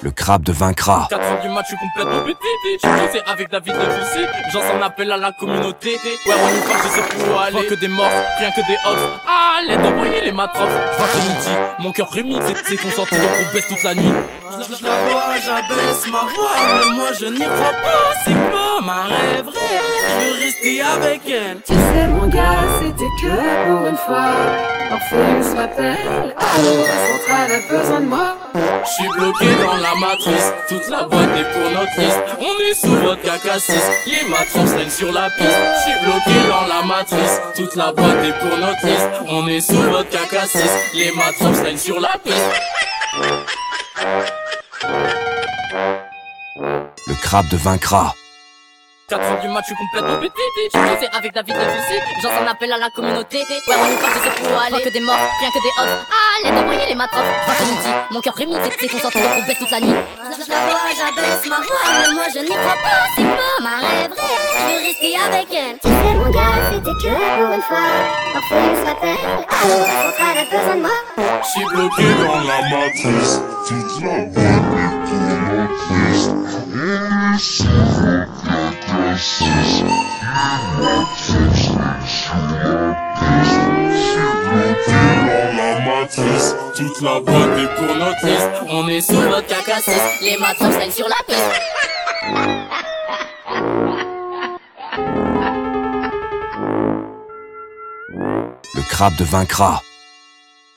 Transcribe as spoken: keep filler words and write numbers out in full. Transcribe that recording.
Le crabe de vaincra. quatre heures du match, je suis complètement pété. J'ai bossé avec David de Juicy. J'en s'en appelle à la communauté. Ouais, on y va, je sais plus où aller. Pas que des morts, rien que des hops. Allez, d'envoyer les matrox. Je vois que midi, mon cœur remix. C'est consenti, donc on baisse toute la nuit. Je la vois, j'abaisse ma voix. Mais moi, je n'y crois pas. C'est pas ma rêve réelle. Je veux rester avec elle. Tu sais, mon gars, c'était que pour une fois. Orpheline m'appelle. Alors, la centrale a besoin de moi. J'suis bloqué dans la matrice, toute la boîte est pour notre liste. On est sous votre caca six, les matrons traînent sur la piste. J'suis bloqué dans la matrice, toute la boîte est pour notre liste. On est sous votre caca six, les matrons traînent sur la piste. Le crabe de vaincra. quatre heures du match, je suis complètement pété. J'ai bossé avec David de Juicy. J'en s'en appelle à la communauté. Ouais, on y va, je sais plus où aller. Pas que des morts, rien que des hops. Allez, d'envoyer les matrox. Je vois que midi, mon cœur remix. C'est consenti, donc on baisse toute la nuit. Je la vois, j'abaisse ma voix. Mais moi, je n'y crois pas. C'est pas ma rêve réelle. Je veux rester avec elle. Tu sais, mon gars, c'était que pour une fois. Orpheline m'appelle. Alors, la centrale a besoin de moi. J'suis bloqué dans la matrice, toute la boîte est pour notre liste. On est sous votre caca six, les matrons traînent sur la piste. J'suis bloqué dans la matrice, toute la boîte est pour notre liste. On est sous votre caca six, les matrons traînent sur la piste. Le crabe de vaincra.